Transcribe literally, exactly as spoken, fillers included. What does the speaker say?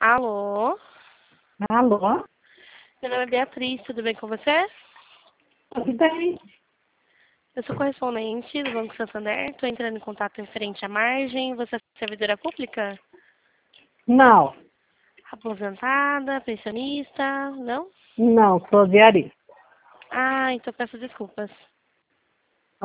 Alô? Alô? Meu nome é Beatriz, tudo bem com você? Tudo bem? Eu sou correspondente do Banco Santander, estou entrando em contato referente à margem. Você é servidora pública? Não, Aposentada, pensionista, não? não, sou diarista. Ah, então peço desculpas.